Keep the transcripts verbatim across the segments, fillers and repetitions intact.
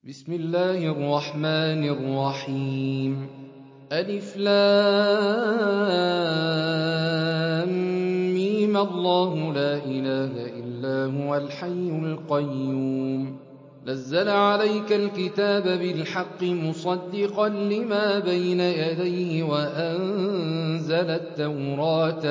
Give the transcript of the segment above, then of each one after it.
بسم الله الرحمن الرحيم ألف لام ميم الله لا إله إلا هو الحي القيوم نزل عليك الكتاب بالحق مصدقا لما بين يديه وأنزل التوراة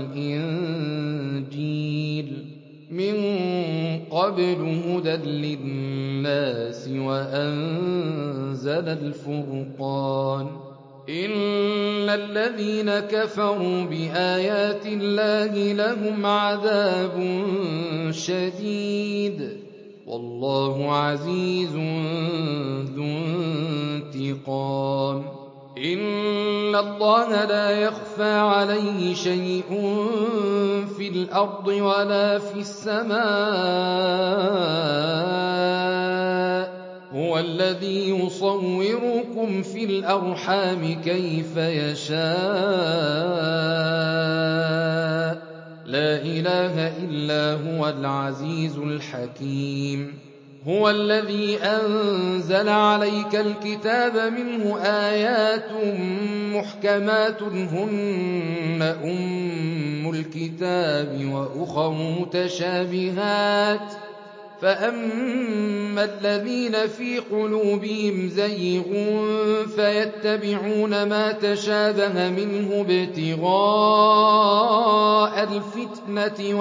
والإنجيل من قبل هدى للناس وأنزل الفرقان إن الذين كفروا بآيات الله لهم عذاب شديد والله عزيز ذو انتقام إن الله لا يخفى عليه شيء في الأرض ولا في السماء هو الذي يصوركم في الأرحام كيف يشاء لا إله إلا هو العزيز الحكيم هو الذي أنزل عليك الكتاب منه آيات محكمات هن أم الكتاب وأخر متشابهات فأما الذين في قلوبهم زيغ فيتبعون ما تشابه منه ابتغاء الفتنة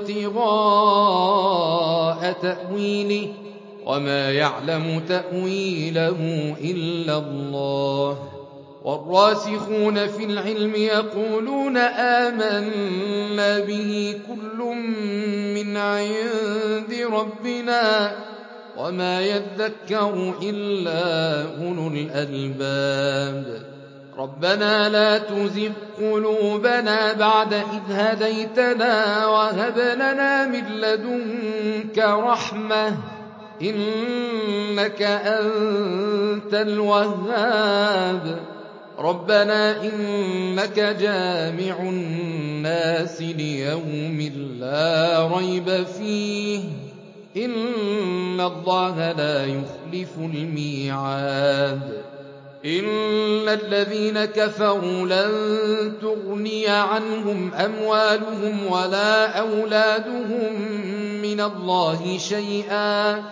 وابتغاء تأويله وما يعلم تأويله إلا الله والراسخون في العلم يقولون آمنا به كل من عند ربنا وما يذكر إلا أولو الألباب ربنا لا تزغ قلوبنا بعد إذ هديتنا وهب لنا من لدنك رحمة إنك أنت الوهاب ربنا إنك جامع الناس ليوم لا ريب فيه إن الله لا يخلف الميعاد إن الذين كفروا لن تغني عنهم أموالهم ولا أولادهم من الله شيئا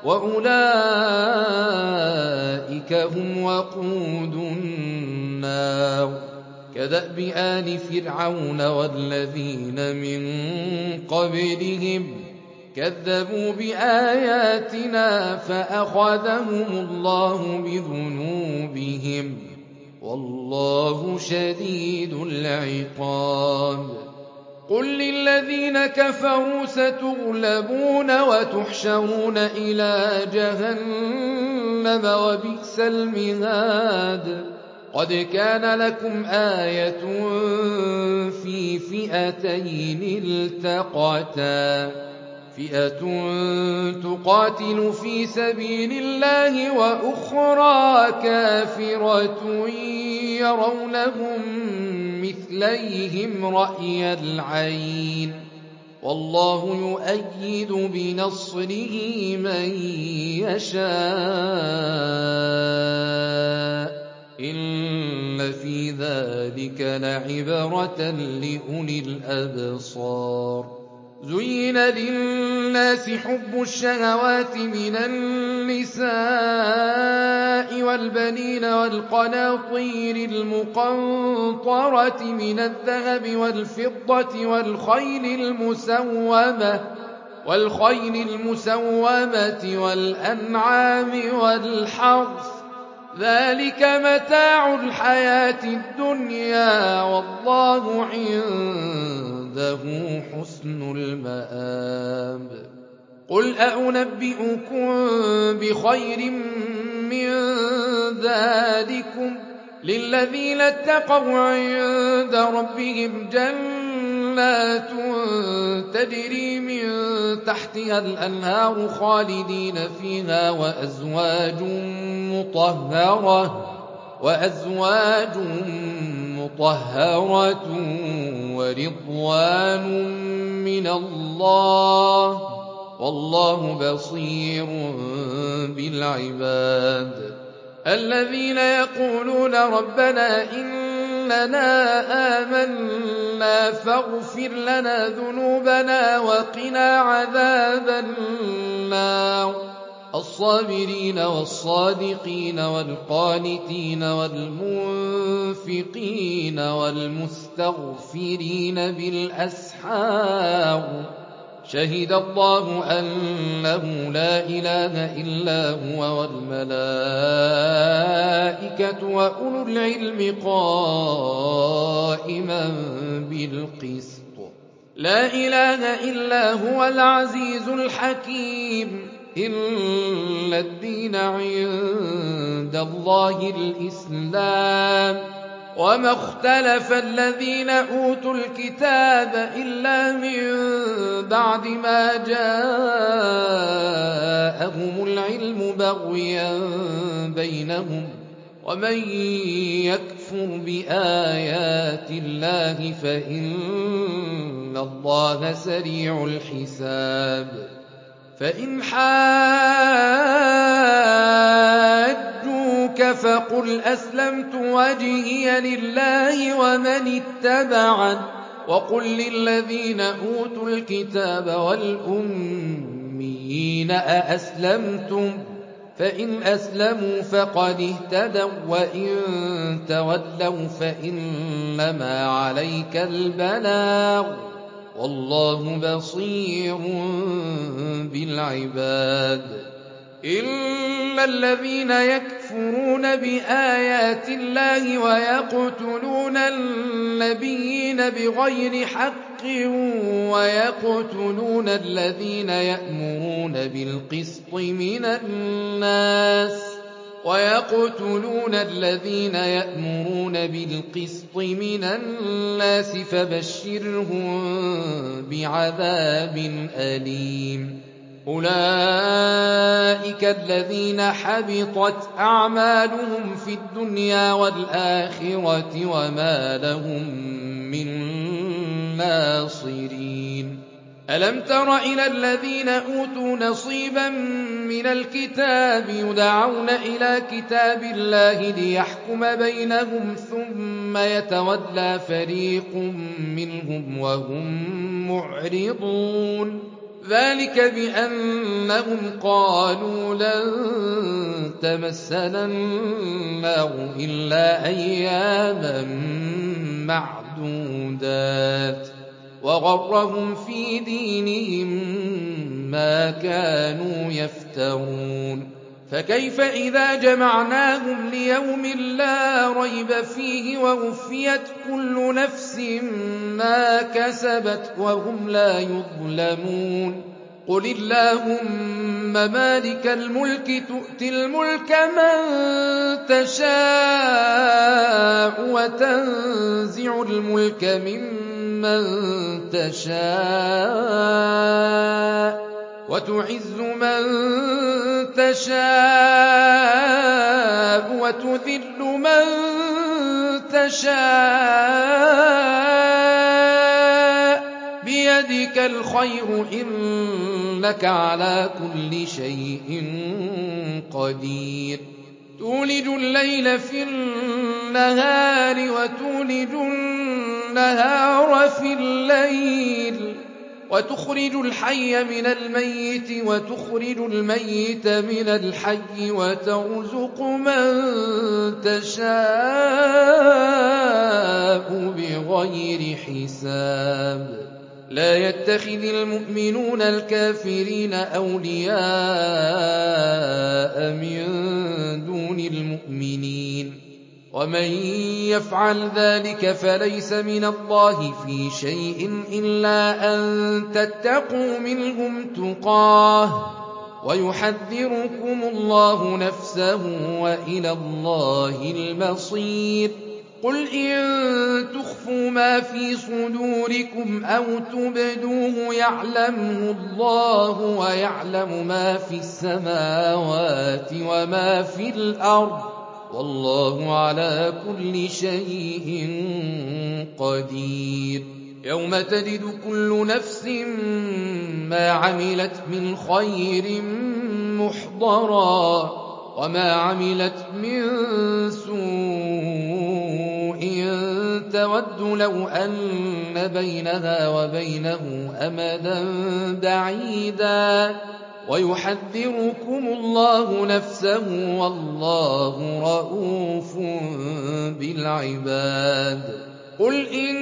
وأولئك هم وقود النار كدأب آل فرعون والذين من قبلهم كذبوا بآياتنا فأخذهم الله بذنوبهم والله شديد العقاب قل للذين كفروا ستغلبون وتحشرون إلى جهنم وبئس المهاد قد كان لكم آية في فئتين التقتا فئة تقاتل في سبيل الله وأخرى كافرة يرونهم مثليهم رأي العين والله يؤيد بنصره من يشاء إن في ذلك لعبرة لأولي الأبصار زين للناس حب الشهوات من النساء والبنين والقناطير المقنطرة من الذهب والفضة والخيل المسومة والخيل المسومة والأنعام والحرث ذلك متاع الحياة الدنيا والله عنده حسن المآب قل أأنبئكم بخير من ذلكم للذين اتقوا عند ربهم جنات تجري من تحتها الأنهار خالدين فيها وأزواج مطهرة وأزواج مطهرة ورضوان من الله والله بصير بالعباد الذين يقولون ربنا إننا آمنا فاغفر لنا ذنوبنا وقنا عذاب النار الصابرين والصادقين والقانتين والمنفقين والمستغفرين بالأسحار شهد الله أنه لا إله إلا هو والملائكة وأولو العلم قائما بالقسط لا إله إلا هو العزيز الحكيم إن الدين عند الله الإسلام وما اختلف الذين أوتوا الكتاب إلا من بعد ما جاءهم العلم بغيا بينهم ومن يكفر بآيات الله فإن الله سريع الحساب فإن حاجوك فقل أسلمت وجهي لله ومن اتبعن وقل للذين أوتوا الكتاب والأميين أأسلمتم فإن أسلموا فقد اهتدوا وإن تولوا فإنما عليك البلاغ والله بصير بالعباد إلا الذين يكفرون بآيات الله ويقتلون النبيين بغير حق ويقتلون الذين يأمرون بالقسط من الناس ويقتلون الذين يأمرون بالقسط من الناس فبشرهم بعذاب أليم أولئك الذين حبطت أعمالهم في الدنيا والآخرة وما لهم من ناصرين ألم تر إلى الذين أوتوا نصيبا من الكتاب يدعون إلى كتاب الله ليحكم بينهم ثم يتولى فريق منهم وهم معرضون ذلك بأنهم قالوا لن تمسنا النار إلا أياما معدودات وغرهم في دينهم ما كانوا يفترون فكيف إذا جمعناهم ليوم لا ريب فيه ووفيت كل نفس ما كسبت وهم لا يظلمون قل اللهم مالك الملك تؤتي الملك من تشاء وتنزع الملك ممن تشاء وتعز من تشاء وتذل من تشاء بيدك الخير إنك على كل شيء قدير تولج الليل في النهار وتولج النهار في الليل وتخرج الحي من الميت وتخرج الميت من الحي وترزق من تشاء بغير حساب لا يتخذ المؤمنون الكافرين أولياء من دون المؤمنين ومن يفعل ذلك فليس من الله في شيء إلا أن تتقوا منهم تقاه ويحذركم الله نفسه وإلى الله المصير قل إن تخفوا ما في صدوركم أو تبدوه يعلمه الله ويعلم ما في السماوات وما في الأرض والله على كل شيء قدير يوم تجد كل نفس ما عملت من خير محضرا وما عملت من سوء تود لو أن بينها وبينه أمدا بعيدا ويحذركم الله نفسه والله رءوف بالعباد قل إن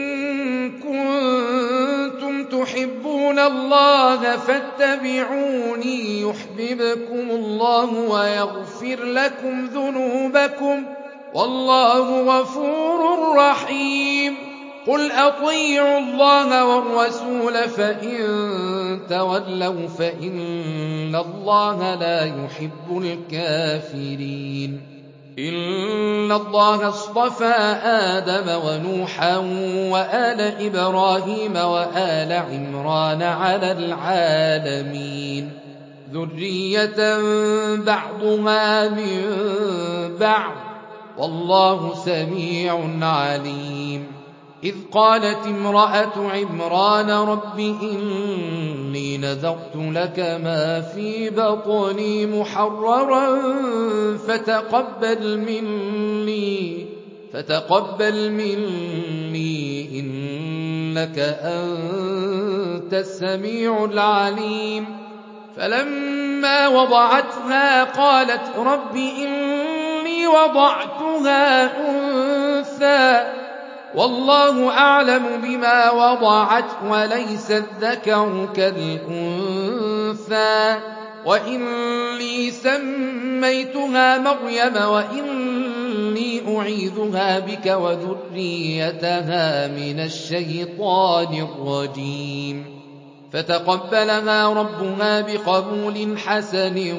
كنتم تحبون الله فاتبعوني يحببكم الله ويغفر لكم ذنوبكم والله غفور رحيم قل أطيعوا الله والرسول فإن تولوا فإن الله لا يحب الكافرين إن الله اصطفى آدم ونوحا وآل إبراهيم وآل عمران على العالمين ذرية بعضها من بعض والله سميع عليم إذ قالت امرأة عمران رب إني نذرت لك ما في بطني محررا فتقبل مني فتقبل مني إنك أنت السميع العليم فلما وضعتها قالت رب إني وضعتها أنثى والله أعلم بما وضعت وليس الذكر كالأنثى وإني سميتها مريم وإني أعيذها بك وذريتها من الشيطان الرجيم فتقبلها ربها بقبول حسن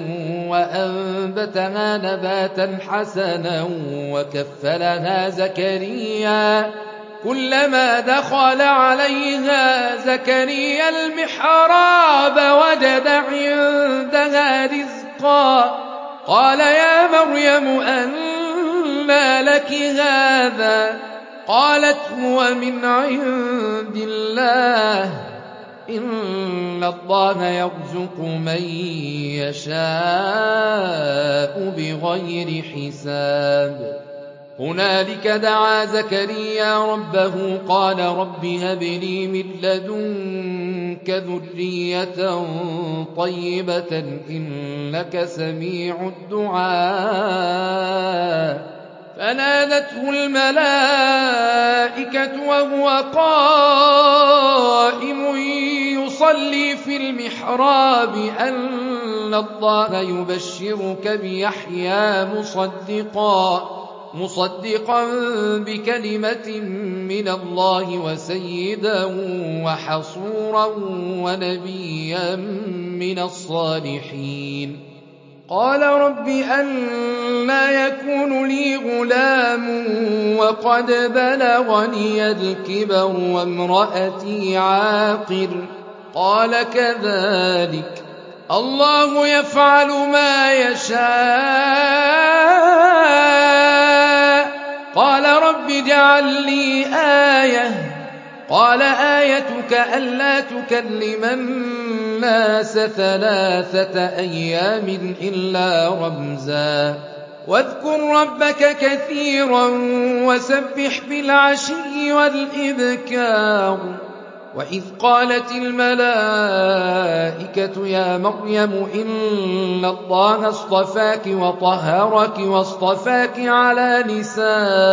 وأنبتها نباتا حسنا وكفلها زكريا كلما دخل عليها زكريا المحراب وجد عندها رزقا قال يا مريم أنى لك هذا قالت هو من عند الله إن الله يرزق من يشاء بغير حساب هنالك دعا زكريا ربه قال رب هب لي من لدنك ذرية طيبة إنك سميع الدعاء فنادته الملائكة وهو قائم يصلي في المحراب أن الله يبشرك بيحيى مصدقا مصدقا بكلمة من الله وسيدا وحصورا ونبيا من الصالحين قال رب أنى يكون لي غلام وقد بلغني الكبر وامرأتي عاقر قال كذلك الله يفعل ما يشاء قال رب اجعل لي آية قال آيتك ألا تكلم الناس ثلاثة أيام إلا رمزا واذكر ربك كثيرا وسبح بالعشي والإبكار وإذ قالت الملائكة يا مريم إن الله اصطفاك وطهرك واصطفاك على نساء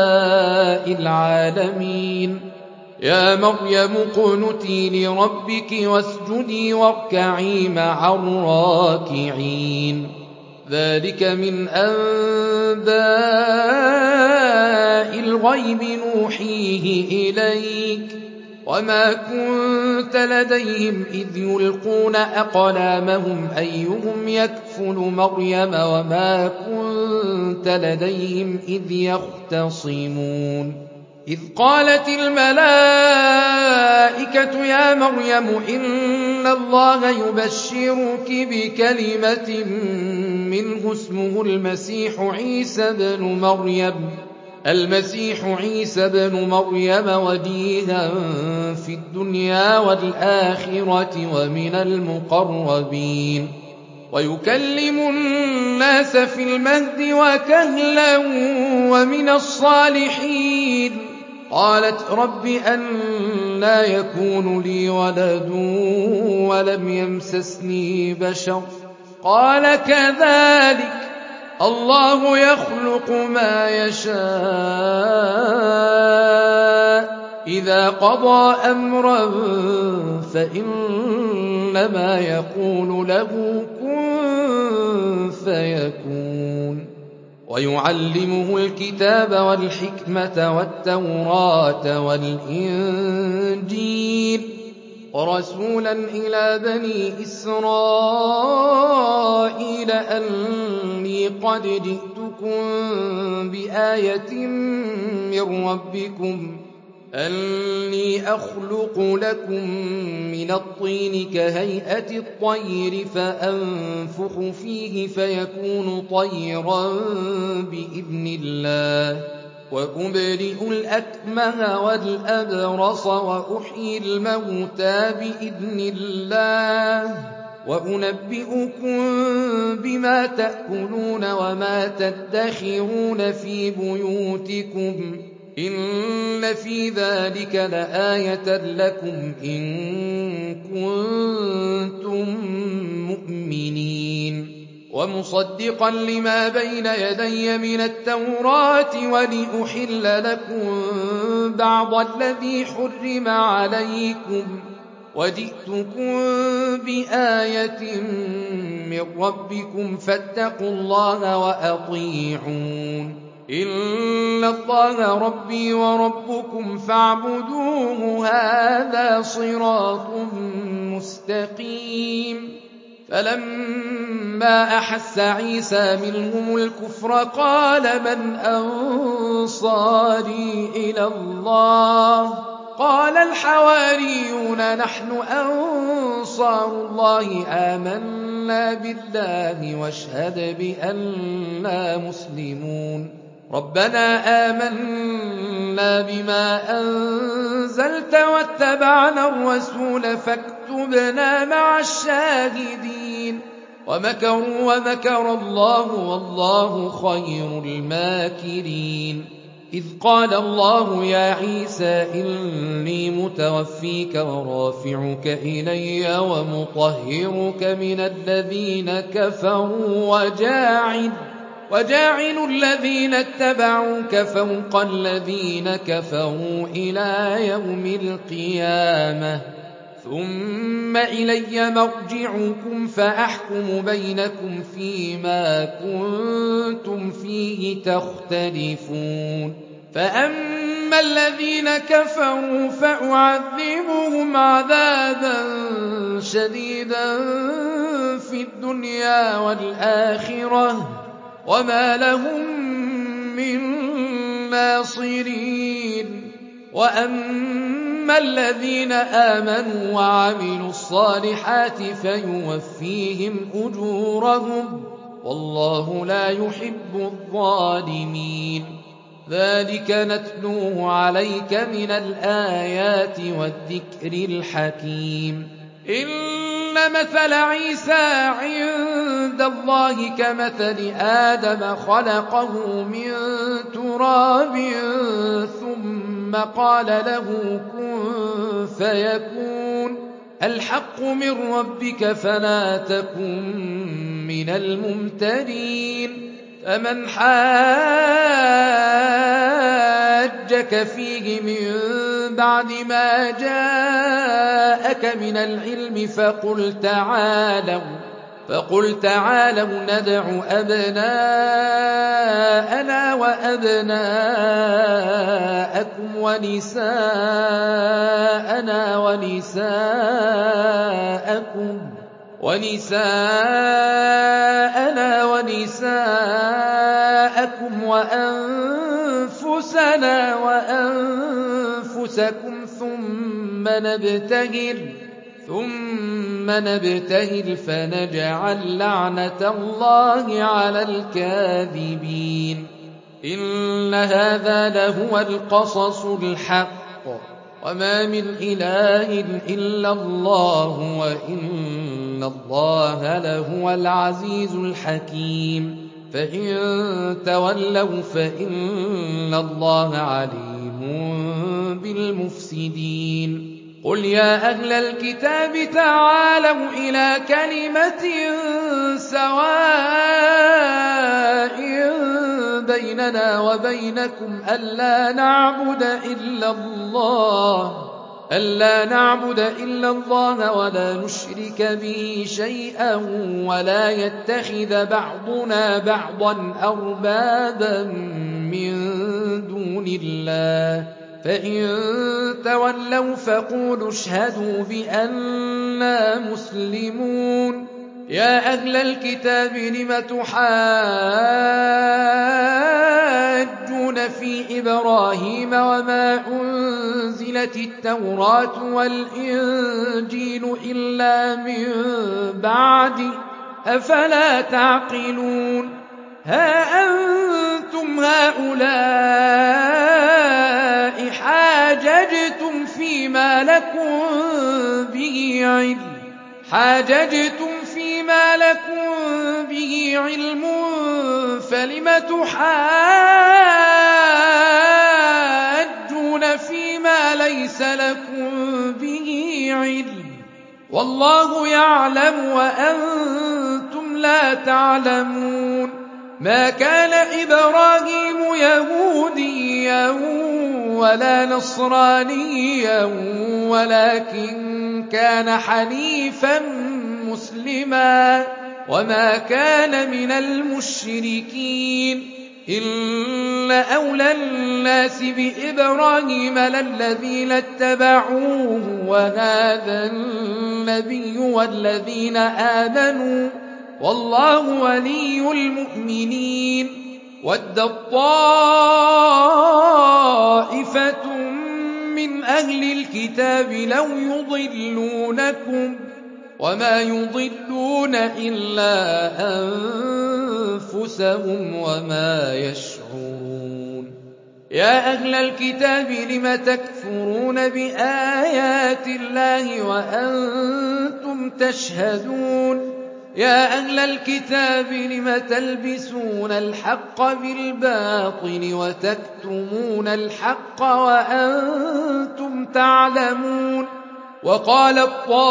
العالمين يا مريم اقنتي لربك واسجدي واركعي مع الراكعين ذلك من أنباء الغيب نوحيه إليك وما كنت لديهم إذ يلقون أقلامهم أيهم يكفل مريم وما كنت لديهم إذ يختصمون إذ قالت الملائكة يا مريم إن الله يبشرك بكلمة منه اسمه المسيح عيسى بن مريم المسيح عيسى بن مريم وجيها في الدنيا والآخرة ومن المقربين ويكلم الناس في المهد وكهلا ومن الصالحين. قالت رب أنى يكون لي ولد ولم يمسسني بشر قال كذلك الله يخلق ما يشاء إذا قضى أمرا فإنما يقول له كن فيكون. ويعلمه الكتاب والحكمة والتوراة والإنجيل ورسولا إلى بني إسرائيل أني قد جئتكم بآية من ربكم أني أخلق لكم من الطين كهيئة الطير فأنفخ فيه فيكون طيرا بإذن الله وأبرئ الأكمه والأبرص وأحيي الموتى بإذن الله وأنبئكم بما تأكلون وما تدخرون في بيوتكم إن في ذلك لآية لكم إن كنتم مؤمنين. ومصدقا لما بين يدي من التوراة ولأحل لكم بعض الذي حرم عليكم وجئتكم بآية من ربكم فاتقوا الله وأطيعون إن الله ربي وربكم فاعبدوه هذا صراط مستقيم. فلما أحس عيسى منهم الكفر قال من أنصاري إلى الله قال الحواريون نحن أنصار الله آمنا بالله واشهد بأننا مسلمون. ربنا آمنا بما أنزلت واتبعنا الرسول فاكتبنا مع الشاهدين. ومكروا ومكر الله والله خير الماكرين. إذ قال الله يا عيسى إني متوفيك ورافعك إلي ومطهرك من الذين كفروا وجاعل وجاعل الذين اتبعوك فوق الذين كفروا إلى يوم القيامة ثم إلي مرجعكم فأحكم بينكم فيما كنتم فيه تختلفون. فأما الذين كفروا فأعذبهم عذابا شديدا في الدنيا والآخرة وما لهم من ناصرين. وأما الذين آمنوا وعملوا الصالحات فيوفيهم أجورهم والله لا يحب الظالمين. ذلك نتلوه عليك من الآيات والذكر الحكيم. إن مثل عيسى عند الله كمثل آدم خلقه من تراب ثم قال له كن فيكون. الحق من ربك فلا تكن من الممترين. فمن حاجك فيه من بعد ما جاءك من العلم فقل تعالوا فقل تعالوا ندع أبناءنا وأبناءكم ونساءنا ونساءكم ونساءنا ونساءكم وأنفسنا وأنفسكم ثم نبتهل ثم نبتهل فنجعل لعنة الله على الكاذبين. إن هذا لهو القصص الحق وما من إله إلا الله وإن الله لهو العزيز الحكيم فإن تولوا فإن الله عليم بالمفسدين قل يا أهل الكتاب تعالوا إلى كلمة سواء بيننا وبينكم ألا نعبد إلا الله ألا نعبد إلا الله ولا نشرك به شيئا ولا يتخذ بعضنا بعضا أربابا من دون الله فإن تولوا فقولوا اشهدوا بأننا مسلمون يا أهل الكتاب لم تحاجون في إبراهيم وما أنزلت التوراة والإنجيل إلا من بعد أفلا تعقلون ها أنتم هؤلاء حاججتم فيما لكم به علم حاججتم فيما لكم به علم فلم تحاجون فيما ليس لكم به علم والله يعلم وأنتم لا تعلمون ما كان إبراهيم يهوديا ولا نصرانيا ولكن كان حنيفا مسلما وما كان من المشركين إن أولى الناس بإبراهيم للذين اتبعوه وهذا النبي والذين آمنوا والله ولي المؤمنين ود طائفة من أهل الكتاب لو يضلونكم وما يضلون إلا أنفسهم وما يشعرون يا أهل الكتاب لم تكفرون بآيات الله وأنتم تشهدون يا أهل الكتاب لم تلبسون الحق بالباطل وتكتمون الحق وأنتم تعلمون وقالت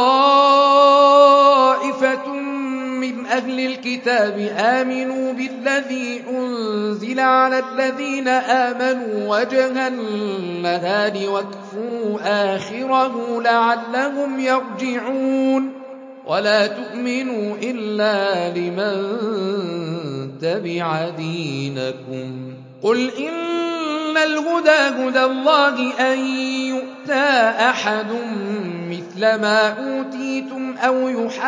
طائفة من أهل الكتاب آمنوا بالذي أنزل على الذين آمنوا وجه النهار واكفروا آخره لعلهم يرجعون ولا تؤمنوا إلا لمن تبع دينكم قل إن الهدى هدى الله أن يؤتى أحد مثل ما أوتيتم أو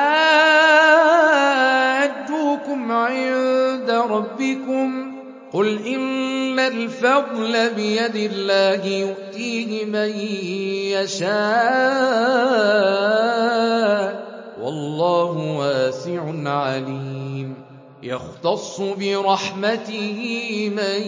يحاجوكم عند ربكم قل إن الفضل بيد الله يؤتيه من يشاء والله واسع عليم يختص برحمته من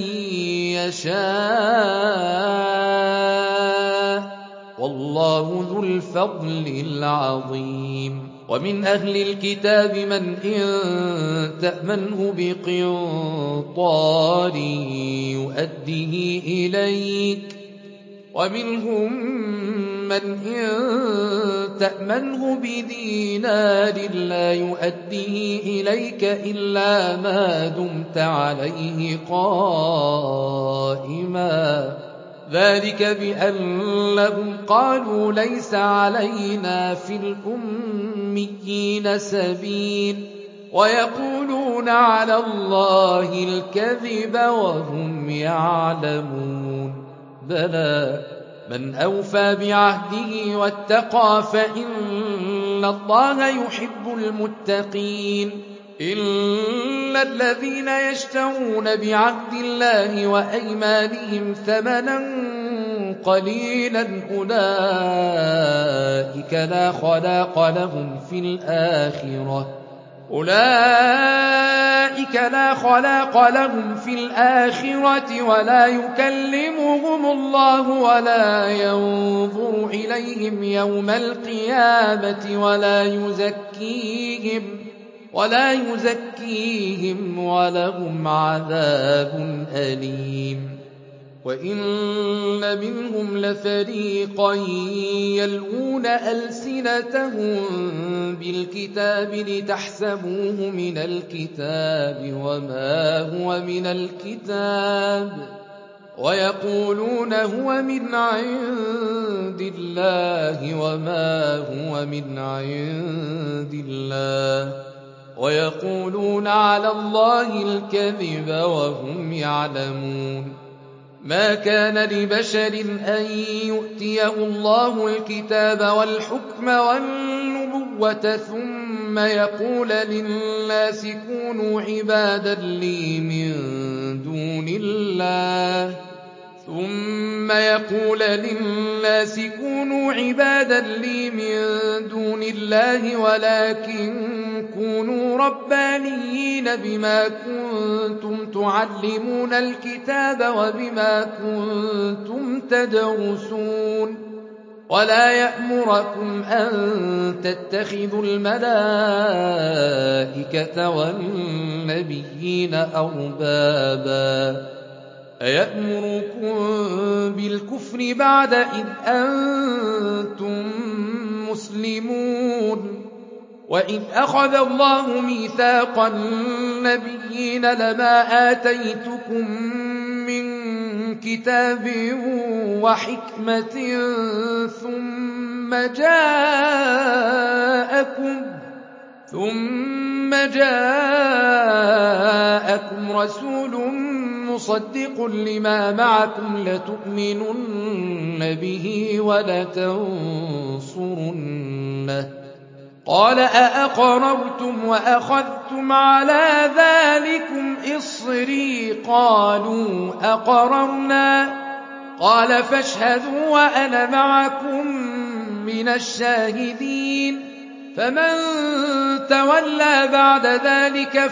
يشاء والله ذو الفضل العظيم ومن أهل الكتاب من إن تأمنه بقنطار يؤديه إليك ومنهم من إن تأمنه بدينار لا يؤديه إليك إلا ما دمت عليه قائما ذلك بأنهم قالوا ليس علينا في الأميين سبيل ويقولون على الله الكذب وهم يعلمون بلى من أوفى بعهده واتقى فإن الله يحب المتقين إن الذين يشترون بعهد الله وأيمانهم ثمنا قليلا أولئك لا خلاق لهم في الآخرة أولئك لا خلاق لهم في الآخرة ولا يكلمهم الله ولا ينظر إليهم يوم القيامة ولا يزكيهم ولا يزكيهم ولهم عذاب أليم وإن منهم لفريقا يلوون ألسنتهم بالكتاب لتحسبوه من الكتاب وما هو من الكتاب ويقولون هو من عند الله وما هو من عند الله ويقولون على الله الكذب وهم يعلمون ما كان لبشر أن يؤتيه الله الكتاب والحكم والنبوة ثم يقول للناس كونوا عبادا لي من دون الله ثم يقول للناس كونوا عبادا لي من دون الله ولكن كونوا ربانيين بما كنتم تعلمون الكتاب وبما كنتم تدرسون ولا يأمركم أن تتخذوا الملائكة والنبيين أربابا أيأمركم بالكفر بعد إذ أنتم مسلمون وإذ أخذ الله ميثاق النبيين لما آتيتكم من كتاب وحكمة ثم جاءكم ثم جاءكم رسول مصدق لما معكم لتؤمنن به ولتنصرنه قال أأقررتم وأخذتم على ذلكم إصري قالوا أقررنا قال فاشهدوا وأنا معكم من الشاهدين فمن تولى بعد ذلك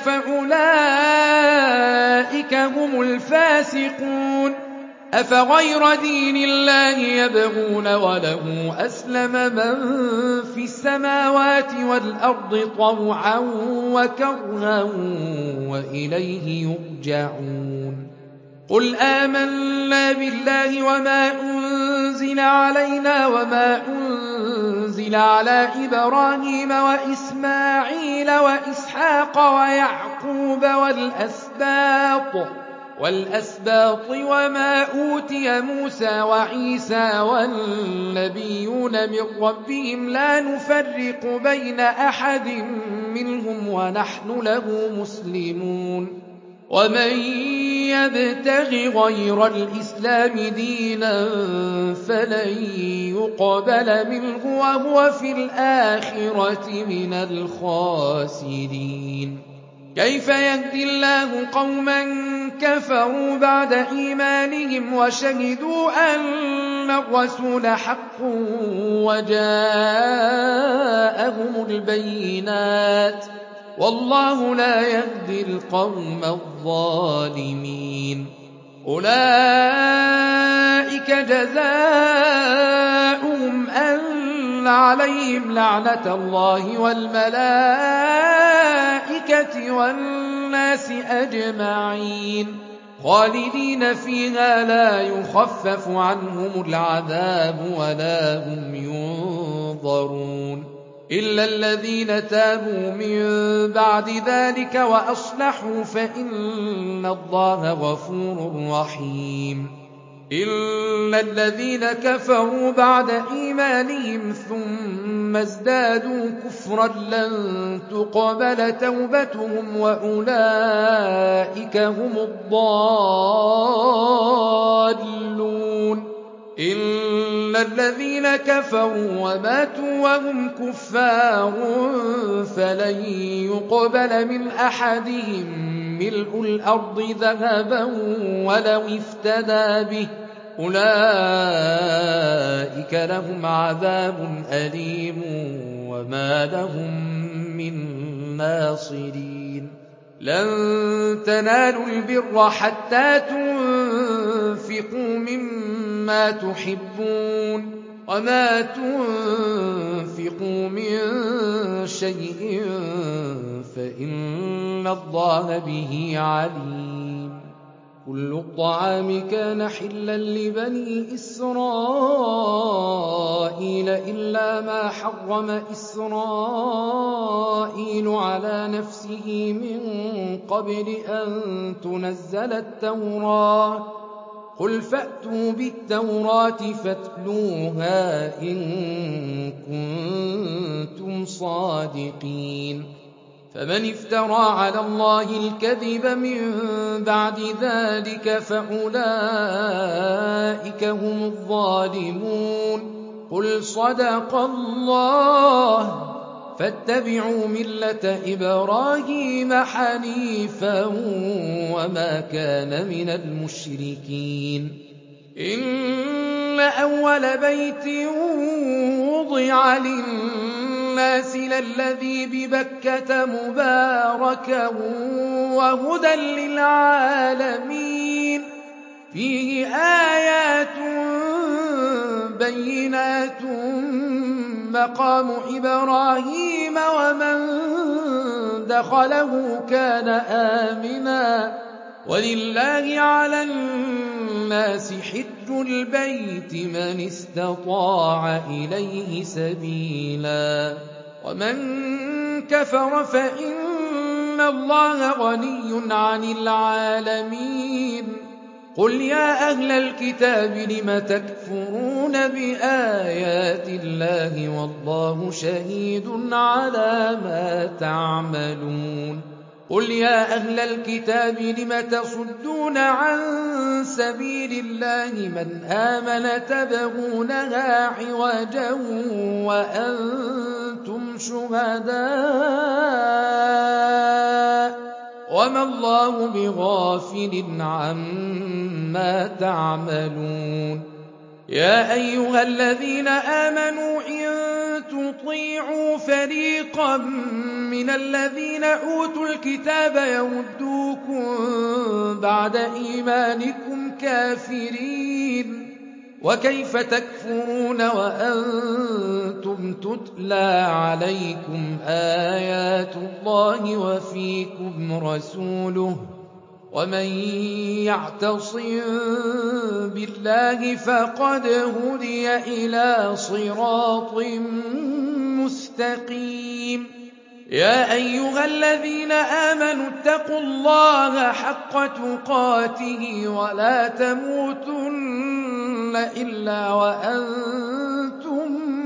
فأولئك هم الفاسقون أفغير دين الله يبغون وله أسلم من في السماوات والأرض طوعا وكرها وإليه يرجعون قل آمنا بالله وما أنزل علينا وما أنزل على إبراهيم وإسماعيل وإسحاق ويعقوب والأسباط والأسباط وما أوتي موسى وعيسى والنبيون من ربهم لا نفرق بين أحد منهم ونحن له مسلمون ومن يبتغ غير الإسلام دينا فلن يقبل منه وهو في الآخرة من الخاسرين كيف يهدي الله قوما كفروا بعد إيمانهم وشهدوا أن الرسول حق وجاءهم البينات والله لا يهدي القوم الظالمين أولئك جزاؤهم أن عليهم لعنة الله والملائكة والناس أجمعين خالدين فيها لا يخفف عنهم العذاب ولا هم ينظرون إلا الذين تابوا من بعد ذلك وأصلحوا فإن الله غفور رحيم إلا الذين كفروا بعد إيمانهم ثم ازدادوا كفرا لن تقبل توبتهم وأولئك هم الضالون إن الذين كفروا وماتوا وهم كفار فلن يقبل من أحدهم ملء الأرض ذهبا ولو افتدى به أولئك لهم عذاب أليم وما لهم من الناصرين لن تنالوا البر حتى تنفقوا مما تحبون وما تنفقوا من شيء فإن الله به عليم كل الطعام كان حلا لبني إسرائيل إلا ما حرم إسرائيل على نفسه من قبل أن تنزل التوراة قل فأتوا بالتوراة فاتلوها إن كنتم صادقين فمن افترى على الله الكذب من بعد ذلك فأولئك هم الظالمون قل صدق الله فاتبعوا ملة إبراهيم حنيفا وما كان من المشركين إن أول بيت وضع للناس للذي ببكة مباركا وهدى للعالمين فيه آيات بينات مقام إبراهيم ومن دخله كان آمنا ولله على الناس حج البيت من استطاع إليه سبيلا ومن كفر فإن الله غني عن العالمين قل يا أهل الكتاب لم تكفرون بآيات الله والله شهيد على ما تعملون قل يا أهل الكتاب لم تصدون عن سبيل الله من آمن تبغونها عوجا وأنتم شهداء وما الله بغافل عما تعملون يا أيها الذين آمنوا إن تطيعوا فريقا من الذين أوتوا الكتاب يردوكم بعد إيمانكم كافرين وكيف تكفرون وأنتم تتلى عليكم آيات الله وفيكم رسوله ومن يعتصم بالله فقد هدي إلى صراط مستقيم يا أيها الذين آمنوا اتقوا الله حق تقاته ولا تموتن إلا وأنتم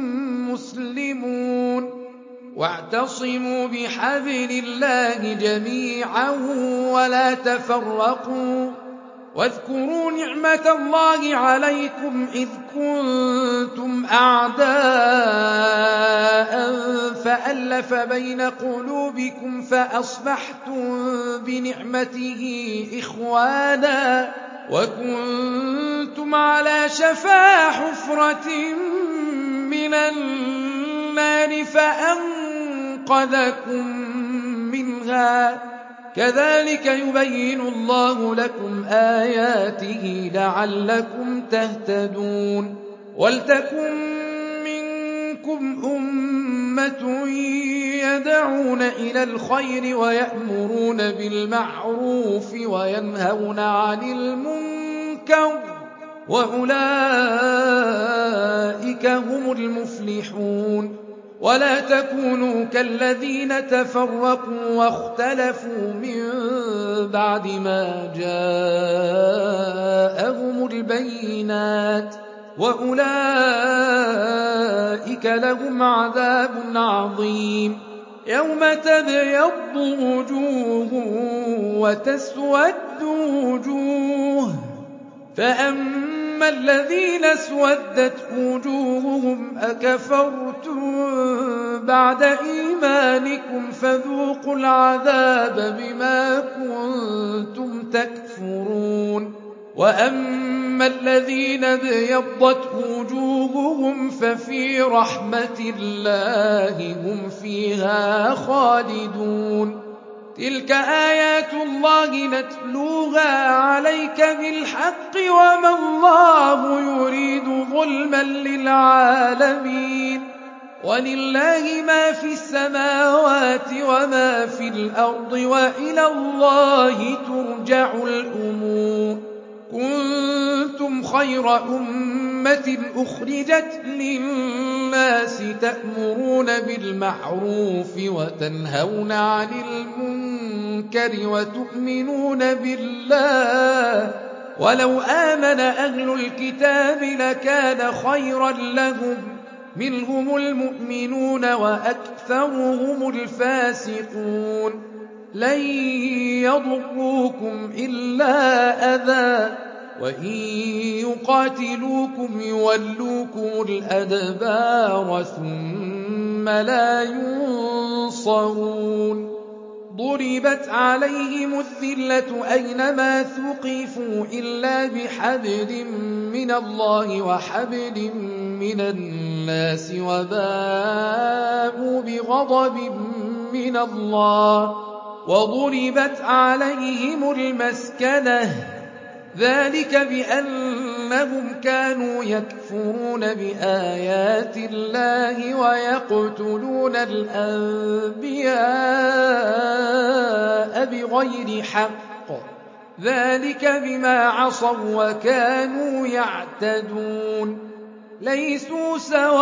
مسلمون واعتصموا بحبل الله جميعا ولا تفرقوا واذكروا نعمة الله عليكم إذ كنتم أعداء فألف بين قلوبكم فأصبحتم بنعمته إخوانا وكنتم على شفا حفرة من النار فأنقذكم منها كذلك يبين الله لكم آياته لعلكم تهتدون ولتكن منكم أمة يدعون إلى الخير ويأمرون بالمعروف وينهون عن المنكر وأولئك هم المفلحون ولا تكونوا كالذين تفرقوا واختلفوا من بعد ما جاءهم البينات وأولئك لهم عذاب عظيم يوم تبيض وجوه وتسود وجوه فأما الذين اسودت وجوههم أكفرتم بعد إيمانكم فذوقوا العذاب بما كنتم تكفرون وأما الذين ابيضت وجوههم قلوبهم ففي رحمة الله هم فيها خالدون. تلك آيات الله نتلوها عليك بالحق وما الله يريد ظلما للعالمين. ولله ما في السماوات وما في الأرض وإلى الله ترجع الأمور. كنتم خير أمة أخرجت للناس تأمرون بالمعروف وتنهون عن المنكر وتؤمنون بالله ولو آمن أهل الكتاب لكان خيرا لهم منهم المؤمنون وأكثرهم الفاسقون. لن يضروكم إلا أذى وإن يقاتلوكم يولوكم الأدبار ثم لا ينصرون. ضربت عليهم الذلة أينما ثقفوا إلا بحبل من الله وحبل من الناس وباءوا بغضب من الله وضربت عليهم المسكنة ذلك بأنهم كانوا يكفرون بآيات الله ويقتلون الأنبياء بغير حق ذلك بما عصوا وكانوا يعتدون. ليسوا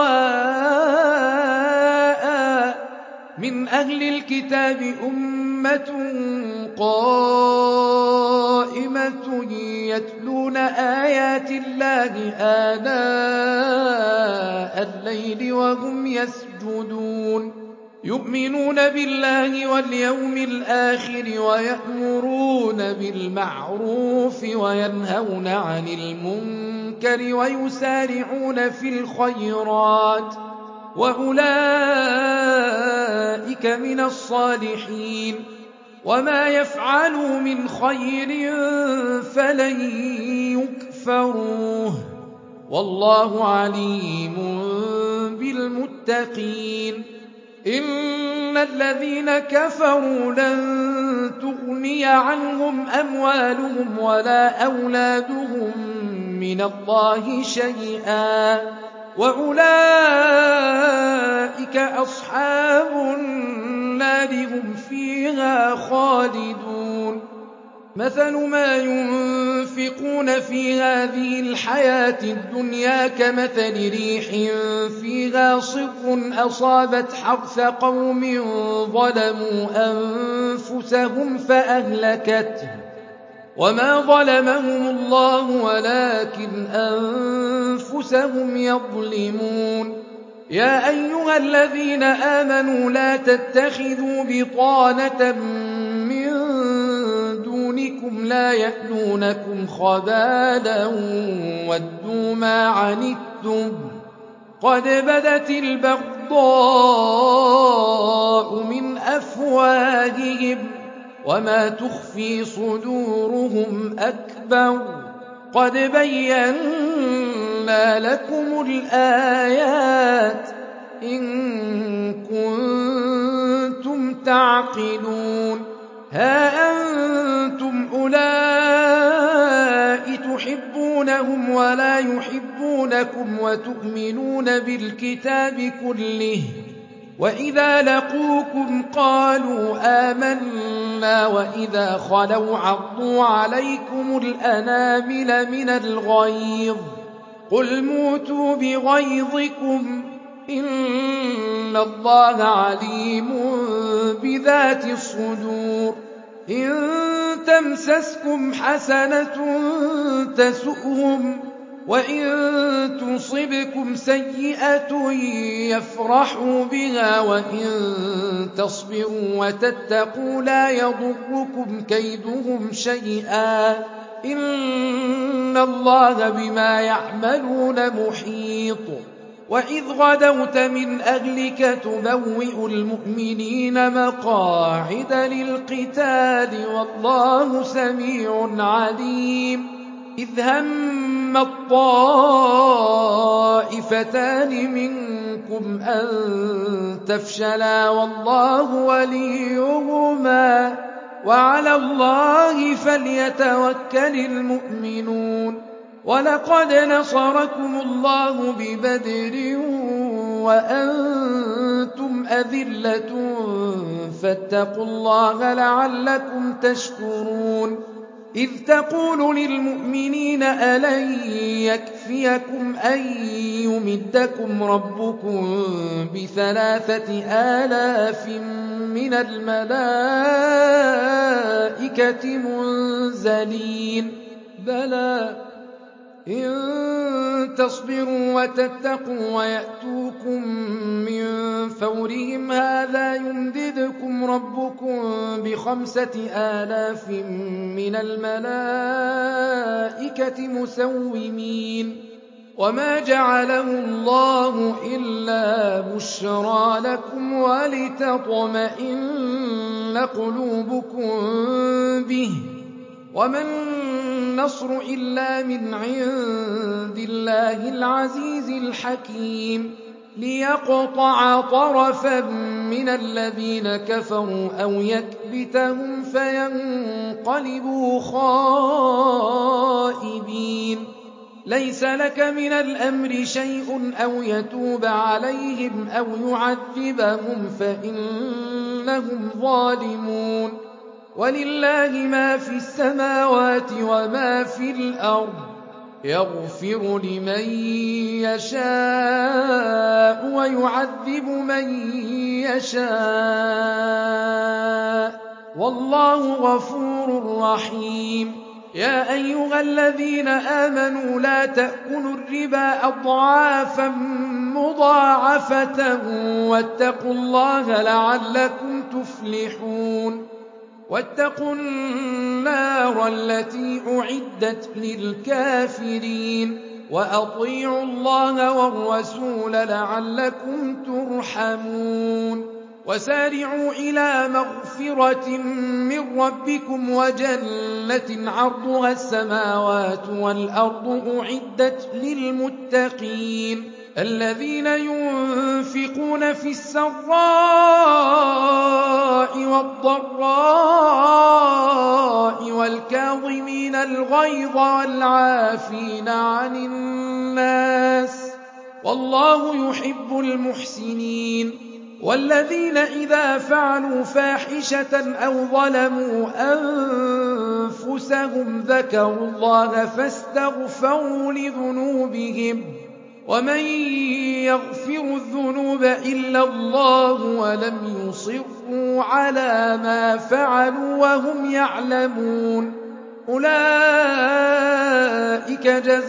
سواء من أهل الكتاب أمة قائمة يتلون آيات الله آناء الليل وهم يسجدون يؤمنون بالله واليوم الآخر ويأمرون بالمعروف وينهون عن المنكر ويسارعون في الخيرات وأولئك من الصالحين. وما يفعلوا من خير فلن يكفروه والله عليم بالمتقين. إن الذين كفروا لن تغني عنهم أموالهم ولا أولادهم من الله شيئا وأولئك أصحاب النار هم فيها خالدون. مثل ما ينفقون في هذه الحياة الدنيا كمثل ريح فيها صر أصابت حرث قوم ظلموا أنفسهم فأهلكته وما ظلمهم الله ولكن أنفسهم يظلمون. يا أيها الذين آمنوا لا تتخذوا بطانة من دونكم لا يألونكم خبالا ودوا ما عنتم قد بدت البغضاء من أفواههم وما تخفي صدورهم أكبر قد بينا لكم الآيات إن كنتم تعقلون. ها أنتم أولئك تحبونهم ولا يحبونكم وتؤمنون بالكتاب كله وإذا لقوكم قالوا آمنا وإذا خلوا عضوا عليكم الأنامل من الغيظ قل موتوا بغيظكم إن الله عليم بذات الصدور. إن تمسسكم حسنة تسؤهم وإن تصبكم سيئة يفرحوا بها وإن تصبروا وتتقوا لا يضركم كيدهم شيئا إن الله بما يعملون محيط. وإذ غدوت من أهلك تبوئ المؤمنين مقاعد للقتال والله سميع عليم. إذ هم همت طائفتان منكم أن تفشلا والله وليهما وعلى الله فليتوكل المؤمنون ولقد نصركم الله ببدر وأنتم أذلة فاتقوا الله لعلكم تشكرون إذ تقول للمؤمنين ألن يكفيكم أن يمدكم ربكم بثلاثة آلاف من الملائكة منزلين بلى إن تصبروا وتتقوا ويأتوكم من فورهم هذا يمددكم ربكم بخمسة آلاف من الملائكة مسومين وما جعله الله إلا بشرى لكم ولتطمئن قلوبكم به وما النصر إلا من عند الله العزيز الحكيم ليقطع طرفا من الذين كفروا أو يكبتهم فينقلبوا خائبين ليس لك من الأمر شيء أو يتوب عليهم أو يعذبهم فإنهم ظالمون ولله ما في السماوات وما في الأرض يغفر لمن يشاء ويعذب من يشاء والله غفور رحيم يا أيها الذين آمنوا لا تأكلوا الربا أضعافا مضاعفة واتقوا الله لعلكم تفلحون واتقوا النار التي أعدت للكافرين وأطيعوا الله والرسول لعلكم ترحمون وسارعوا إلى مغفرة من ربكم وجنة عرضها السماوات والأرض أعدت للمتقين الذين ينفقون في السراء والضراء والكاظمين الغيظ والعافين عن الناس والله يحب المحسنين والذين إذا فعلوا فاحشة أو ظلموا أنفسهم ذكروا الله فاستغفروا لذنوبهم ومن يغفر الذنوب إلا الله ولم يصروا على ما فعلوا وهم يعلمون أولئك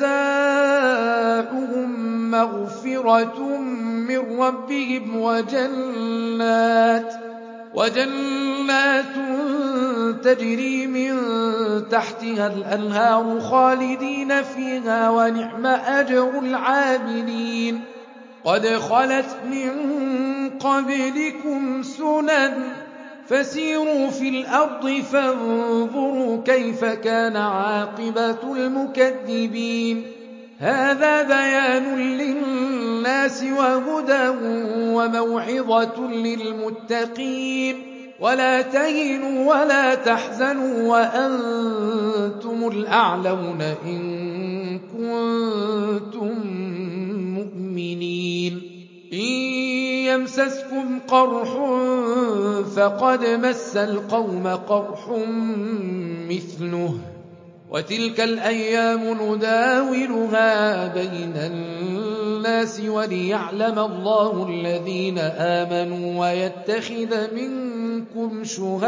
جزاؤهم مغفرة من ربهم وجنات وجنات تجري من تحتها الأنهار خالدين فيها ونعم أجر العاملين قد خلت من قبلكم سنن فسيروا في الأرض فانظروا كيف كان عاقبة المكذبين هذا بيان للناس وهدى وموعظة للمتقين ولا تهنوا ولا تحزنوا وأنتم الأعلون إن كنتم مؤمنين إن يمسسكم قرح فقد مس القوم قرح مثله وتلك الأيام نداولها بين الناس وليعلم الله الذين آمنوا ويتخذ منكم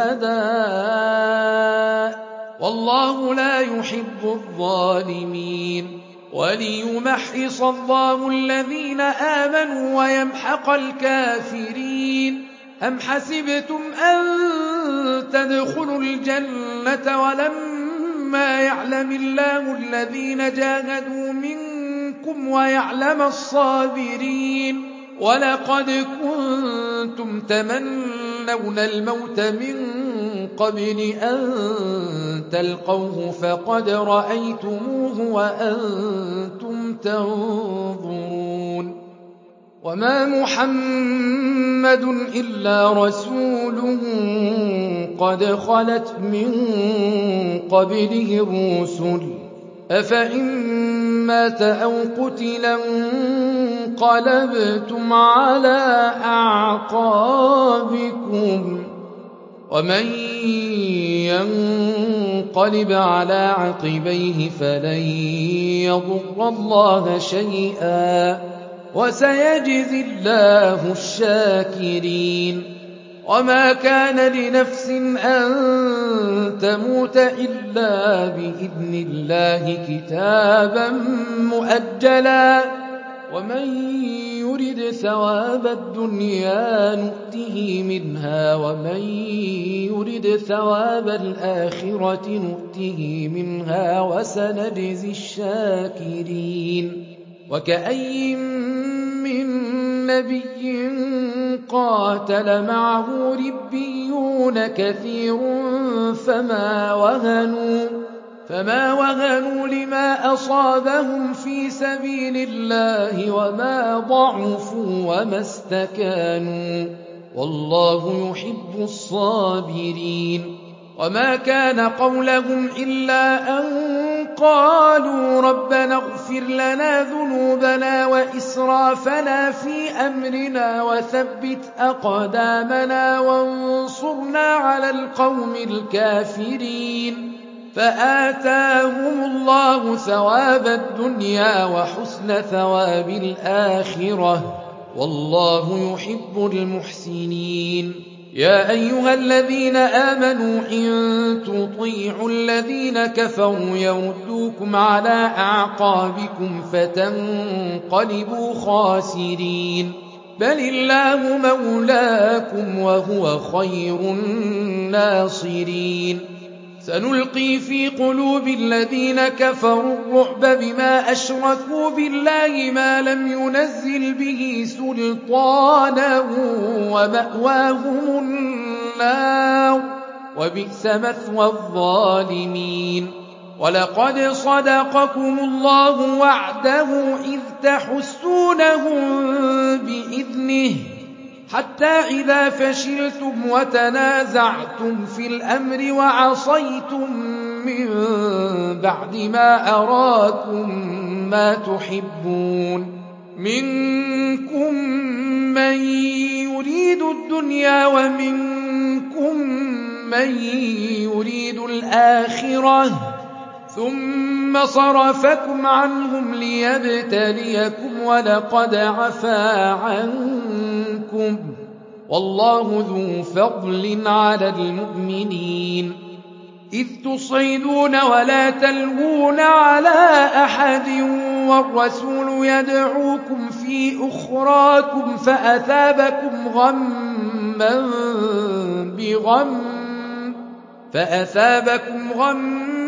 شهداء والله لا يحب الظالمين وليمحص الله الذين آمنوا ويمحق الكافرين أم حسبتم أن تدخلوا الجنة ولما يعلم الله الذين جاهدوا منكم ويعلم الصابرين ولقد كنتم تمنون الموت من قبل أن تلقوه فقد رأيتموه وأنتم تنظرون وما محمد إلا رسول قد خلت من قبله الرسل أفإن مات أو قتلا انقلبتم على أعقابكم ومن ينقلب على عقبيه فلن يضر الله شيئا وسيجزي الله الشاكرين وما كان لنفس أن تموت إلا بإذن الله كتابا مؤجلا ومن يرد ثواب الدنيا نؤته منها ومن يرد ثواب الآخرة نؤته منها وسنجزي الشاكرين وكأي من نبي قاتل معه ربيون كثير فما وهنوا فما وهنوا لما أصابهم في سبيل الله وما ضعفوا وما استكانوا والله يحب الصابرين وما كان قولهم إلا أن قالوا ربنا اغفر لنا ذنوبنا وإسرافنا في أمرنا وثبت أقدامنا وانصرنا على القوم الكافرين فآتاهم الله ثواب الدنيا وحسن ثواب الآخرة والله يحب المحسنين يا أيها الذين آمنوا إن تطيعوا الذين كفروا يردوكم على أعقابكم فتنقلبوا خاسرين بل الله مولاكم وهو خير الناصرين سنلقي في قلوب الذين كفروا الرعب بما أشركوا بالله ما لم ينزل به سلطانا ومأواهم النار وبئس مثوى الظالمين ولقد صدقكم الله وعده إذ تحسونهم بإذنه حتى إذا فشلتم وتنازعتم في الأمر وعصيتم من بعد ما أراكم ما تحبون منكم من يريد الدنيا ومنكم من يريد الآخرة ثم صرفكم عنهم ليبتليكم ولقد عفا عنكم والله ذو فضل على المؤمنين إذ تصعدون ولا تلوون على أحد والرسول يدعوكم في أخراكم فأثابكم غما بغم فأثابكم غما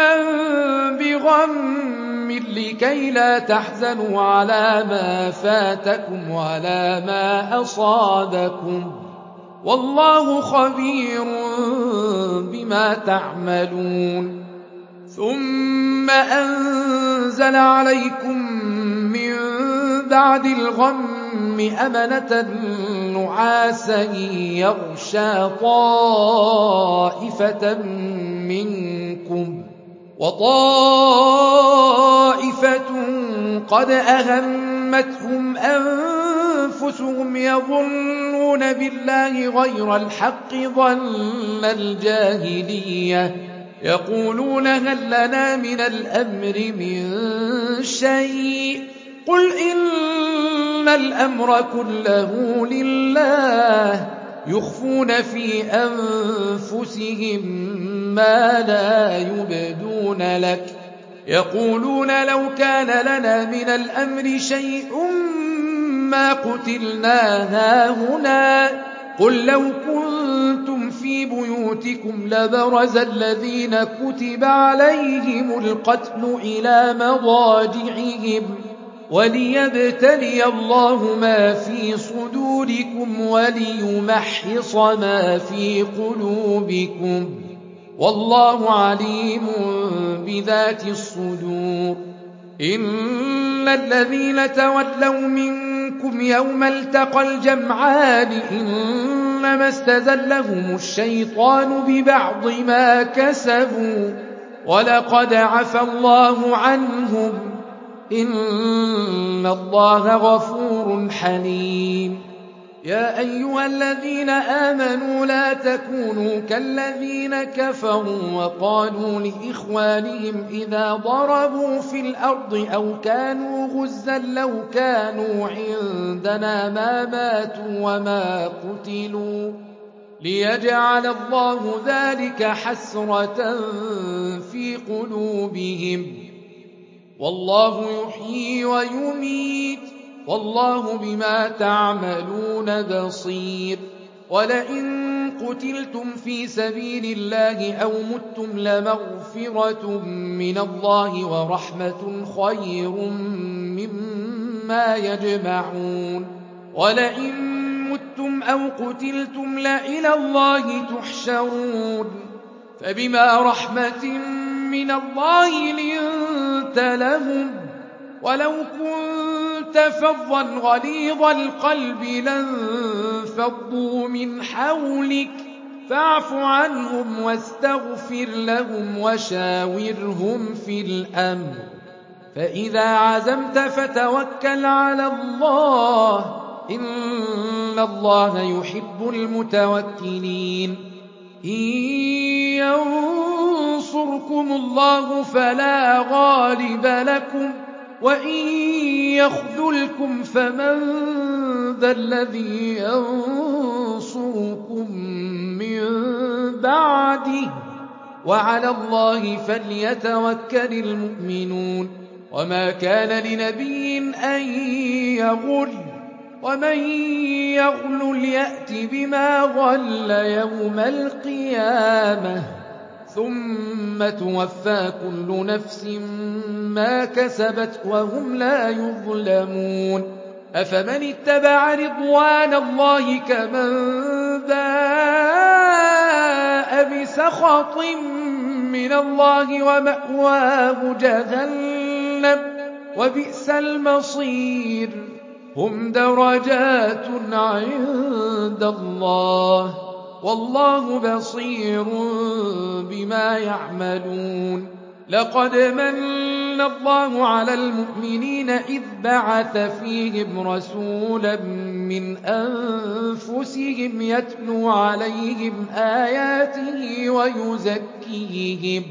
بغم لكي لا تحزنوا على ما فاتكم وعلى ما أصابكم والله خبير بما تعملون ثم أنزل عليكم من بعد الغم أمنة نعاسا يغشى طائفة منكم وطائفة قد أهمتهم أنفسهم يظنون بالله غير الحق ظن الجاهلية يقولون هل لنا من الأمر من شيء قل إن الأمر كله لله يخفون في أنفسهم ما لا يبدون لك يقولون لو كان لنا من الأمر شيء ما قتلنا هاهنا قل لو كنتم في بيوتكم لبرز الذين كتب عليهم القتل إلى مضاجعهم وليبتلي الله ما في صدوركم وليمحص ما في قلوبكم والله عليم بذات الصدور. إن الذين تولوا منكم يوم التقى الجمعان إنما استزلهم الشيطان ببعض ما كسبوا ولقد عفى الله عنهم إن الله غفور حليم. يا أيها الذين آمنوا لا تكونوا كالذين كفروا وقالوا لإخوانهم إذا ضربوا في الأرض أو كانوا غزا لو كانوا عندنا ما ماتوا وما قتلوا ليجعل الله ذلك حسرة في قلوبهم والله يحيي ويميت والله بما تعملون بصير. ولئن قتلتم في سبيل الله أو متم لمغفرة من الله ورحمة خير مما يجمعون. ولئن متم أو قتلتم لإلى الله تحشرون. فبما رحمة من الله لنت لهم ولو كنت فظا غليظ القلب لانفضوا من حولك فاعف عنهم واستغفر لهم وشاورهم في الأمر فإذا عزمت فتوكل على الله إن الله يحب المتوكلين. إن ينصركم الله فلا غالب لكم وإن يخذلكم فمن ذا الذي ينصركم من بعده وعلى الله فليتوكل المؤمنون. وما كان لنبي أن يغل ومن يغل يأت بما غل يوم القيامة ثم توفى كل نفس ما كسبت وهم لا يظلمون. أفمن اتبع رضوان الله كمن باء بسخط من الله ومأواه جهنم وبئس المصير. هم درجات عند الله والله بصير بما يعملون. لقد من الله على المؤمنين إذ بعث فيهم رسولا من أنفسهم يتلو عليهم آياته ويزكيهم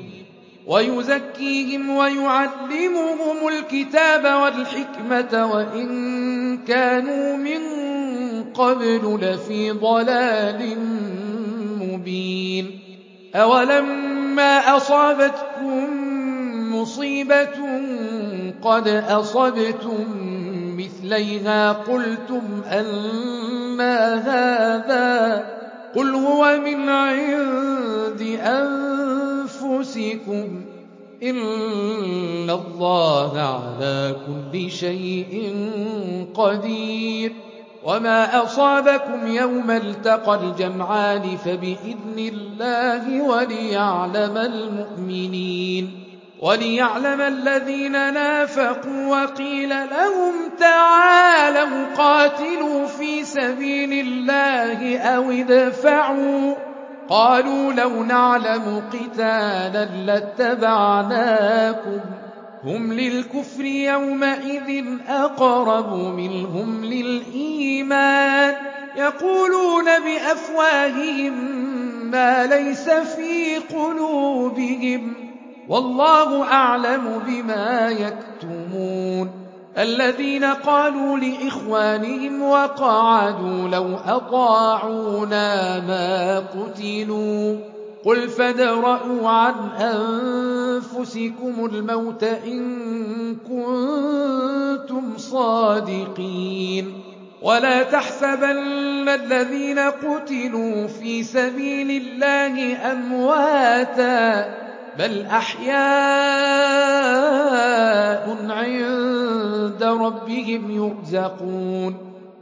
ويزكيهم ويعلمهم الكتاب والحكمة وإن كانوا من قبل لفي ضلال مبين. أولما أصابتكم مصيبة قد أصبتم مثليها قلتم أنى هذا قل هو من عند أنفسكم إن الله على كل شيء قدير. وما أصابكم يوم التقى الجمعان فبإذن الله وليعلم المؤمنين وليعلم الذين نافقوا وقيل لهم تعالوا قاتلوا في سبيل الله أو ادفعوا قالوا لو نعلم قتالا لاتبعناكم هم للكفر يومئذ أقرب منهم للإيمان يقولون بأفواههم ما ليس في قلوبهم والله أعلم بما يكتمون. الذين قالوا لإخوانهم وقعدوا لو أطاعونا ما قتلوا قل فادرءوا عن أنفسكم الموت إن كنتم صادقين. ولا تحسبن الذين قتلوا في سبيل الله أمواتا بل أحياء عند ربهم يرزقون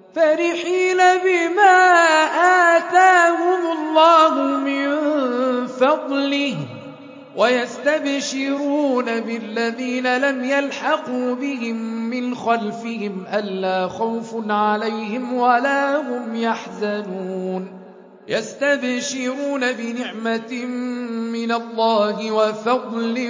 فرحين بما آتاهم الله من فضله ويستبشرون بالذين لم يلحقوا بهم من خلفهم ألا خوف عليهم ولا هم يحزنون يستبشرون بنعمة من الله وفضل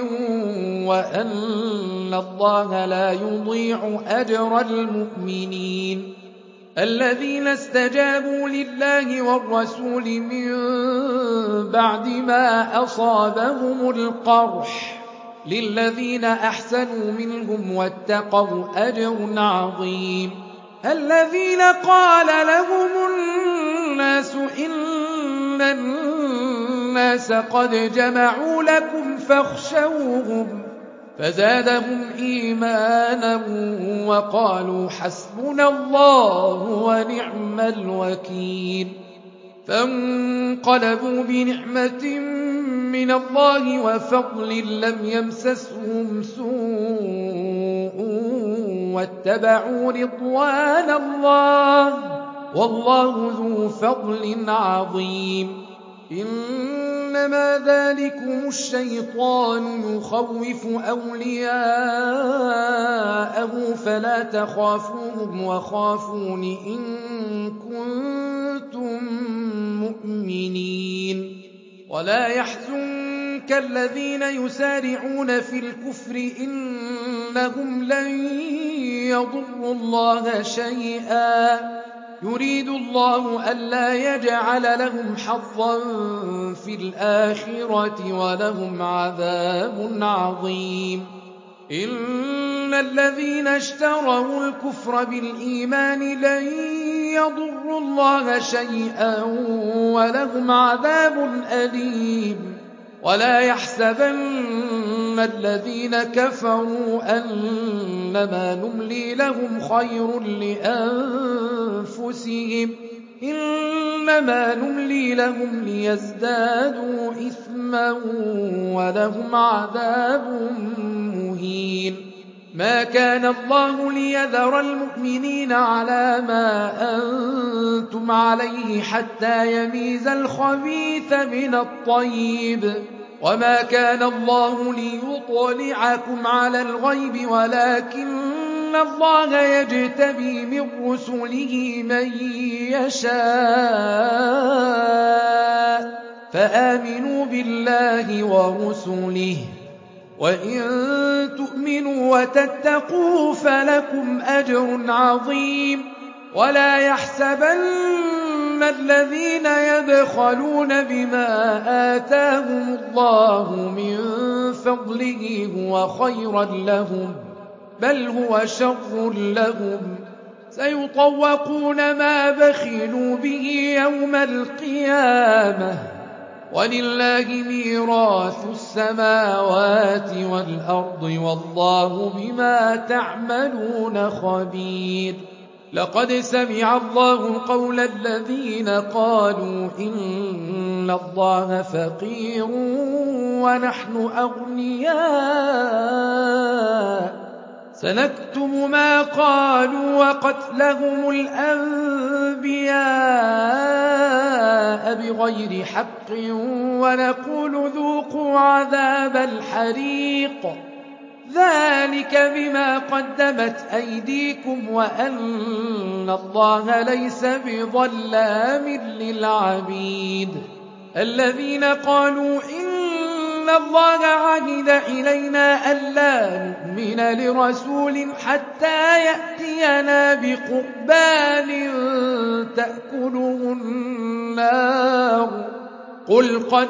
وأن الله لا يضيع أجر المؤمنين الذين استجابوا لله والرسول من بعد ما أصابهم القرح للذين أحسنوا منهم واتقوا أجر عظيم الذين قال لهم الناس إن الناس قد جمعوا لكم فاخشوهم فزادهم إيمانا وقالوا حسبنا الله ونعم الوكيل فانقلبوا بنعمة من الله وفضل لم يمسسهم سوء واتبعوا رضوان الله والله ذو فضل عظيم إنما ذلكم الشيطان يخوف أولياءه فلا تخافوهم وخافون إن كنتم مؤمنين ولا يحزنك الذين يسارعون في الكفر إنهم لن يضروا الله شيئا يريد الله ألا يجعل لهم حظا في الآخرة ولهم عذاب عظيم إن الذين اشتروا الكفر بالإيمان لن يضروا الله شيئا ولهم عذاب أليم ولا يحسبن الذين كفروا أنما نملي لهم خير لأنفسهم إنما نملي لهم ليزدادوا إثما ولهم عذاب مهين ما كان الله ليذر المؤمنين على ما أنتم عليه حتى يميز الخبيث من الطيب وما كان الله ليطلعكم على الغيب ولكن الله يجتبي من رسله من يشاء فآمنوا بالله ورسله وإن تؤمنوا وتتقوا فلكم أجر عظيم ولا يحسبن الذين يبخلون بما آتاهم الله من فضله هو خيرا لهم بل هو شر لهم سيطوقون ما بخلوا به يوم القيامة ولله ميراث السماوات والأرض والله بما تعملون خبير لقد سمع الله قول الذين قالوا إن الله فقير ونحن أغنياء سنكتب ما قالوا وقتلهم الأنبياء بغير حق ونقول ذوقوا عذاب الحريق ذلك بما قدمت أيديكم وأن الله ليس بظلام للعبيد الذين قالوا إن الله عهد إلينا ألا نؤمن لرسول حتى يأتينا بقربان تأكله النار قل قد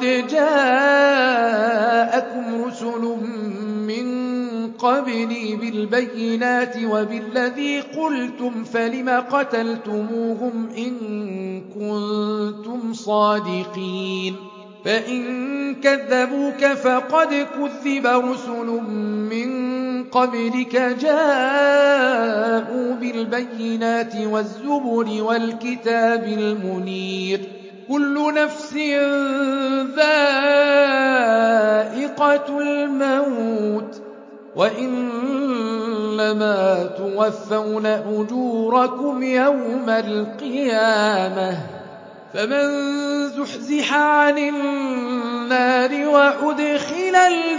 جاءكم رسل من قبلي بالبينات وبالذي قلتم فلم قتلتموهم إن كنتم صادقين فإن كذبوك فقد كذب رسل من قبلك جاءوا بالبينات والزبر والكتاب المنير كل نفس ذائقة الموت وإنما توفون أجوركم يوم القيامة فمن زحزح عن النار وأدخل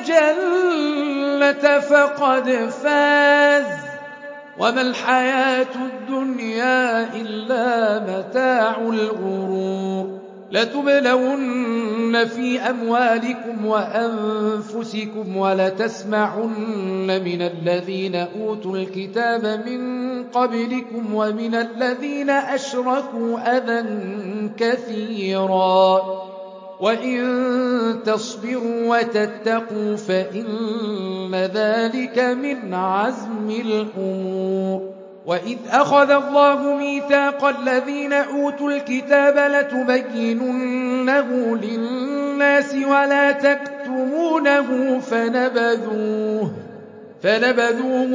الجنة فقد فاز وما الحياة الدنيا إلا متاع الغرور لتبلون في أموالكم وأنفسكم ولتسمعن من الذين أوتوا الكتاب من قبلكم ومن الذين أشركوا أذى كثيرا وإن تصبروا وتتقوا فإن ذلك من عزم الأمور وإذ أخذ الله ميثاق الذين أوتوا الكتاب لتبيننه للناس ولا تكتمونه فنبذوه فنبذوه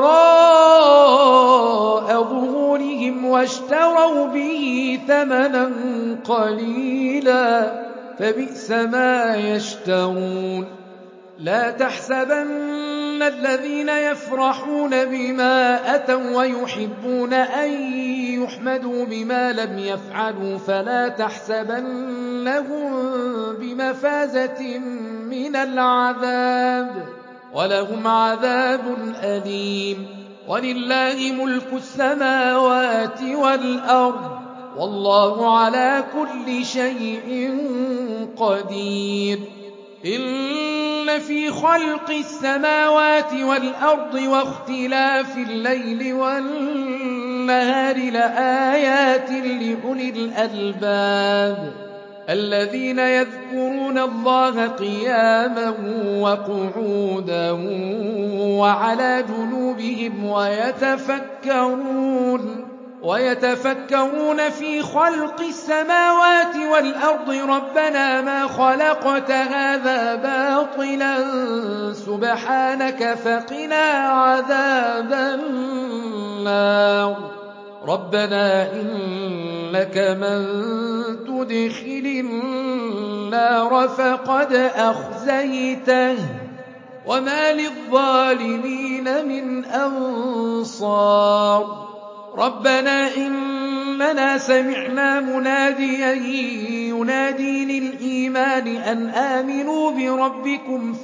وراء ظهورهم واشتروا به ثمنا قليلا فبئس ما يشترون لا تحسبن الذين يفرحون بما أتوا ويحبون أن يحمدوا بما لم يفعلوا فلا تحسبنهم بمفازة من العذاب ولهم عذاب أليم ولله ملك السماوات والأرض والله على كل شيء قدير إن في خلق السماوات والأرض واختلاف الليل والنهار لآيات لأولي الألباب الذين يذكرون الله قياما وقعودا وعلى جنوبهم ويتفكرون ويتفكرون في خلق السماوات والأرض ربنا ما خلقت هذا باطلا سبحانك فقنا عذاب النار ربنا إنك من تدخل النار فقد أخزيته وما للظالمين من أنصار ربنا إننا سمعنا مناديا ينادي للإيمان أن آمنوا بربكم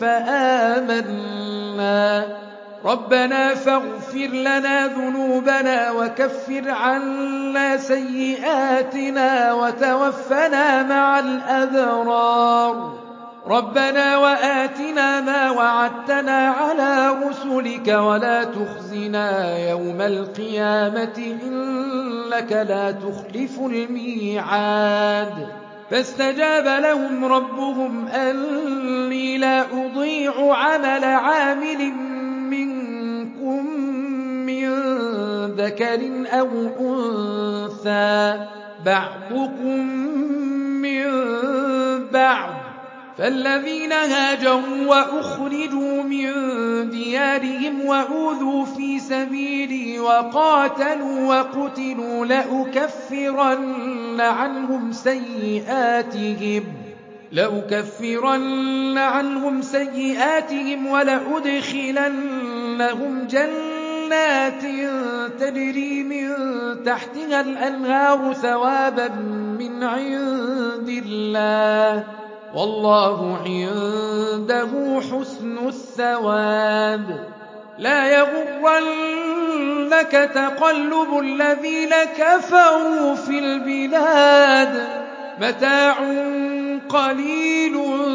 فآمنا ربنا فاغفر لنا ذنوبنا وكفر عنا سيئاتنا وتوفنا مع الأبرار ربنا وآتنا ما وعدتنا على رسلك ولا تخزنا يوم القيامة إنك لا تخلف الميعاد فاستجاب لهم ربهم أني لا أضيع عمل عامل منكم من ذكر أو أنثى بعضكم من بعض فالذين هاجروا وأخرجوا من ديارهم وأوذوا في سبيلي وقاتلوا وقتلوا لأكفرن عنهم سيئاتهم لأكفرن عنهم سيئاتهم ولأدخلنهم جنات تجري من تحتها الأنهار ثوابا من عند الله والله عنده حسن الثواب لا يغرنك تقلب الذين كفروا في البلاد متاع قليل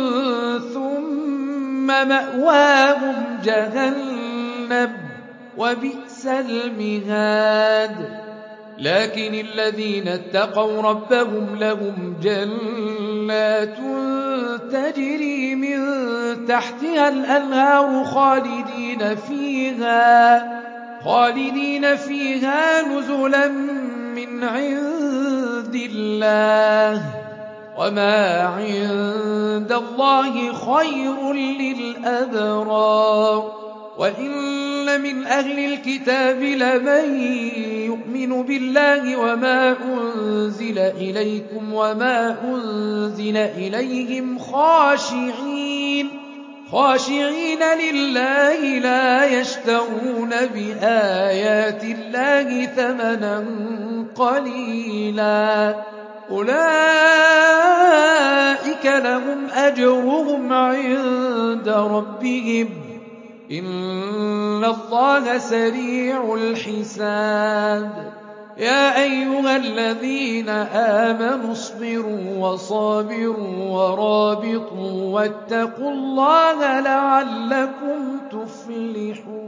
ثم مأواهم جهنم وبئس المهاد لكن الذين اتقوا ربهم لهم جنات تجري من تحتها الأنهار خالدين فيها خالدين فيها نزلا من عند الله وما عند الله خير للأبرار وإن من أهل الكتاب لمن يؤمن بالله وما أنزل إليكم وما أنزل إليهم خاشعين خاشعين لله لا يشترون بآيات الله ثمنا قليلا أولئك لهم أجرهم عند ربهم إن الله سريع الحساب يا أيها الذين آمنوا اصبروا وصابروا ورابطوا واتقوا الله لعلكم تفلحون